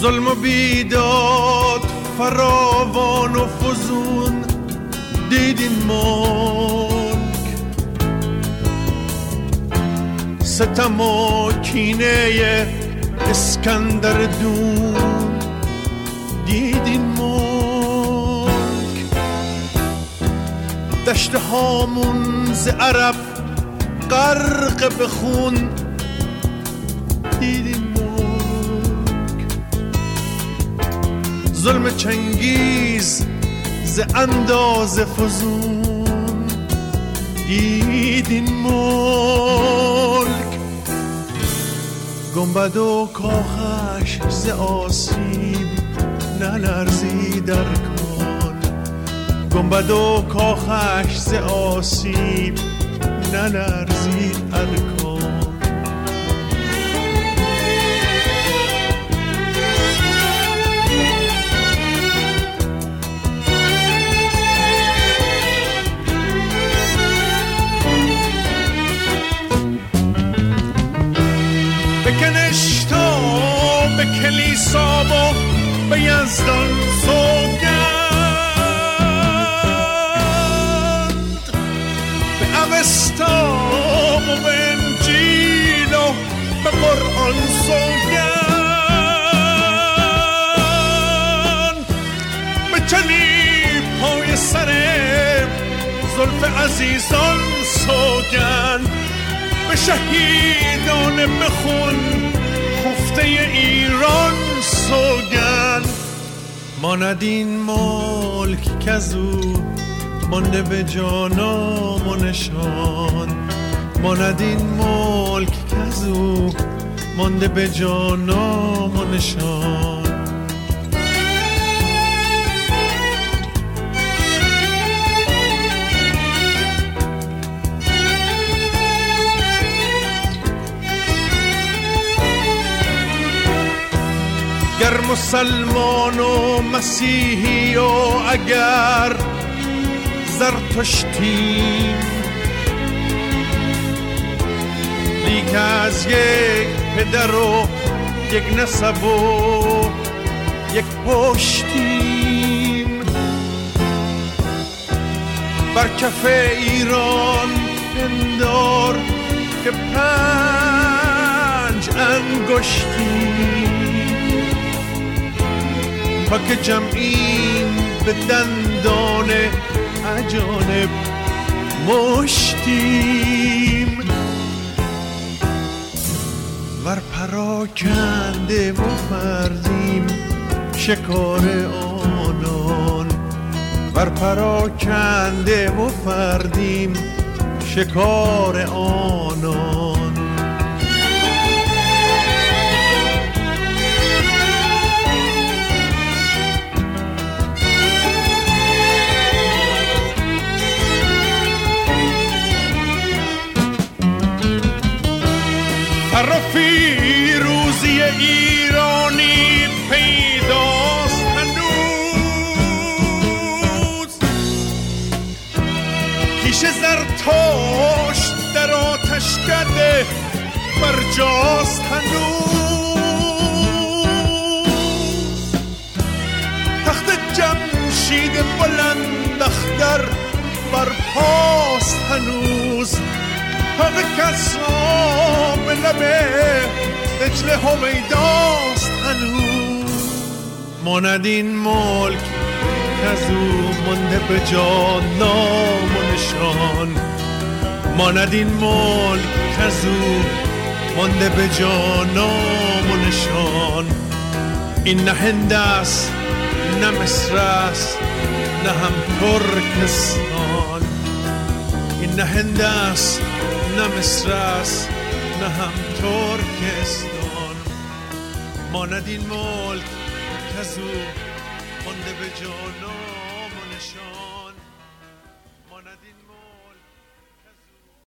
ظلم و بیداد فراوان و فزون دیدین ملک، ستم و کینه اسکندر دون دیدین ملک، دشت هامون ز عرب غرق به خون دیدین ملک، ظلم چنگیز ز اندازه فزون دیدین ملک، گنبد و کاخش ز آسیب نلرزید ارکان، گنبد و کاخش ز آسیب نلرزید ارکان. بکنش تا به کلیسا و به یزدان سوگند، به اوستا و به انجیل و به قرآن سوگند، به چنی پای سر زلف عزیزان سوگند، به شهیدان بخون خفته ایران سوگند. ماند این ملک کزو مانده به جانام و نشان، ماند این ملک کزو مانده به جانام و نشان. گر مسلمان و مسیحی و اگر زرتشتیم، لیک از یک پدر و یک نسب و یک پشتیم، بر کف ایران پندار که 5 انگشتیم، تا که جمعیم به دندان اجانب مشتیم، ور پراکنده و فردیم شکار آنان، ور پراکنده و فردیم شکار آنان. فر و فیروزی ایرانی پیداست هنوز، کیش زرتشت در آتشکده برجاست هنوز، تخت جمشید بلند اختر برپاست هنوز، حق کسا به لبه دجله هویداست هنوز. ماند این ملک کزو مانده به جان نام و نشان، ماند این ملک کزو مانده به جان نام و نشان. این نه هند است نه مصر است نه هم ترکستان، این نه هند است نه مصر است نه هم ترکستان. ماند این ملک کزو مانده به جان نام و نشان، ماند این ملک